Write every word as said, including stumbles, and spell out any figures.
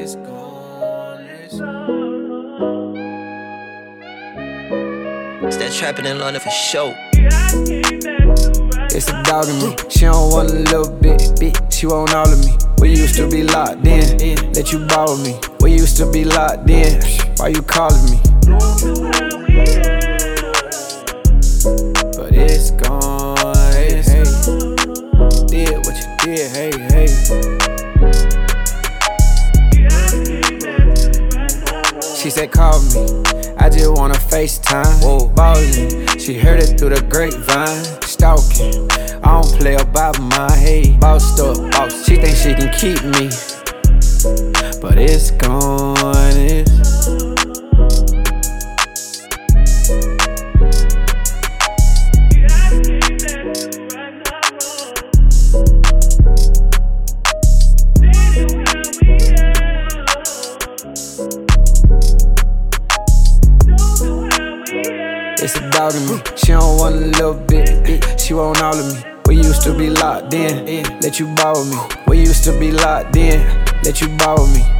it's gone, it's It's that trapping in London for show. It's a dog in me. She don't want a little bit, bitch. She want all of me. We used to be locked in, let you borrow me. We used to be locked in. Why you calling me? But it's gone, hey, hey. Did what you did, hey, hey. She said call me, I just wanna FaceTime. Whoa, ballin', she heard it through the grapevine. Stalking, I don't play about my hey. Bossed up, boss. She thinks she can keep me, but it's gone, it's It's a dog in me. She don't want a little bit, she want all of me. We used to be locked in, let you borrow me. We used to be locked in, let you borrow me.